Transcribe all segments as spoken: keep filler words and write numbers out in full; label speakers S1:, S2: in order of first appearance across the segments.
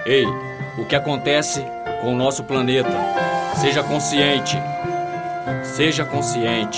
S1: Ei, o que acontece com o nosso planeta? Seja consciente. Seja consciente.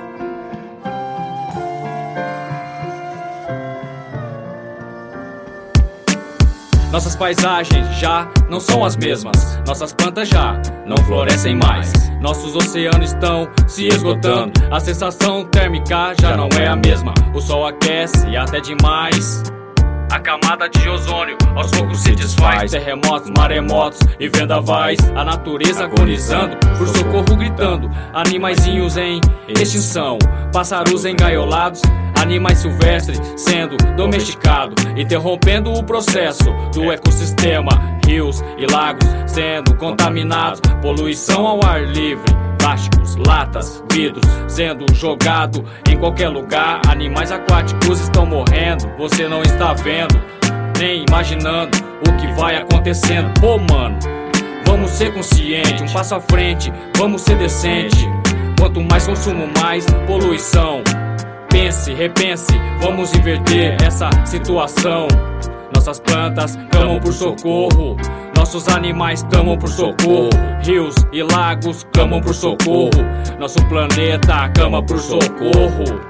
S1: Nossas paisagens já não são as mesmas. Nossas plantas já não florescem mais. Nossos oceanos estão se esgotando. A sensação térmica já não é a mesma. O sol aquece até demais. A camada de ozônio aos poucos se desfaz. Terremotos, maremotos e vendavais. A natureza agonizando, por socorro gritando. Animaizinhos em extinção, pássaros engaiolados, animais silvestres sendo domesticados, interrompendo o processo do ecossistema. Rios e lagos sendo contaminados, poluição ao ar livre, plásticos, latas, vidros sendo jogado em qualquer lugar. Animais aquáticos estão morrendo, você não está vendo, nem imaginando o que vai acontecendo. Pô, mano, vamos ser conscientes, um passo à frente, vamos ser decente. Quanto mais consumo, mais poluição. Pense, repense, vamos inverter essa situação. Nossas plantas clamam por socorro, nossos animais clamam por socorro, rios e lagos clamam por socorro, nosso planeta clama por socorro.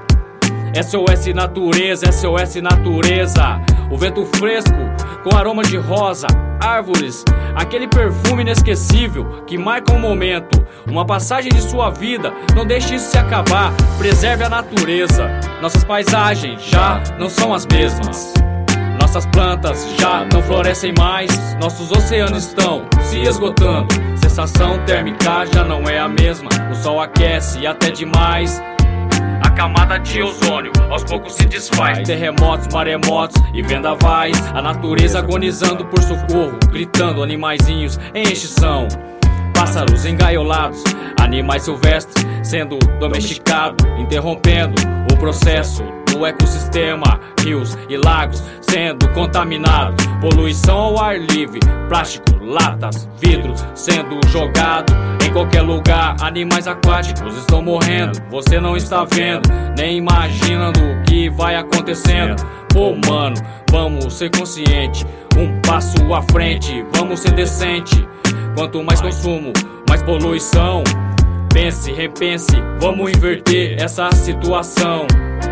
S1: S O S natureza, S O S natureza. O vento fresco com aroma de rosa, árvores, aquele perfume inesquecível que marca um momento, uma passagem de sua vida. Não deixe isso se acabar, preserve a natureza. Nossas paisagens já não são as mesmas. Nossas plantas já não florescem mais. Nossos oceanos estão se esgotando. Sensação térmica já não é a mesma. O sol aquece até demais. A camada de ozônio aos poucos se desfaz. Terremotos, maremotos e vendavais. A natureza agonizando por socorro, gritando, animaizinhos em extinção. Pássaros engaiolados, animais silvestres sendo domesticados, interrompendo o processo do ecossistema. Rios e lagos sendo contaminados, poluição ao ar livre, plástico, latas, vidros sendo jogado em qualquer lugar. Animais aquáticos estão morrendo, você não está vendo, nem imaginando o que vai acontecendo. Pô, mano, vamos ser consciente, um passo à frente, vamos ser decente. Quanto mais consumo, mais poluição. Pense, repense, vamos inverter essa situação.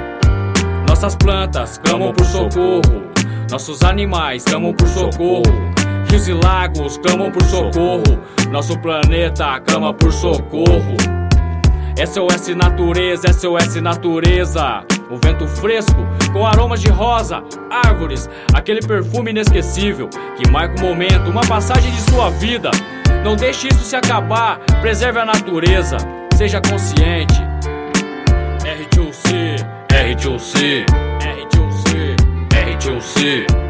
S1: Nossas plantas clamam por socorro, nossos animais clamam por socorro, rios e lagos clamam por socorro, nosso planeta clama por socorro. S O S natureza, S O S natureza. O vento fresco com aromas de rosa, árvores, aquele perfume inesquecível que marca um momento, uma passagem de sua vida. Não deixe isso se acabar, preserve a natureza, seja consciente. R dois C, R dois C, R dois C, R dois C.